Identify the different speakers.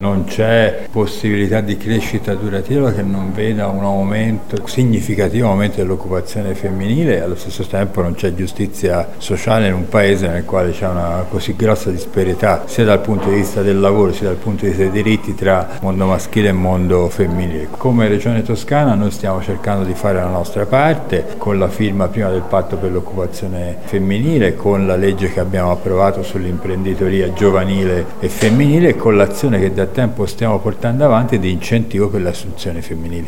Speaker 1: Non c'è possibilità di crescita durativa che non veda un aumento, significativo aumento dell'occupazione femminile, e allo stesso tempo non c'è giustizia sociale in un paese nel quale c'è una così grossa disparità sia dal punto di vista del lavoro sia dal punto di vista dei diritti tra mondo maschile e mondo femminile. Come Regione Toscana noi stiamo cercando di fare la nostra parte con la firma prima del patto per l'occupazione femminile, con la legge che abbiamo approvato sull'imprenditoria giovanile e femminile e con l'azione che da tempo stiamo portando avanti di incentivo per le assunzioni femminili.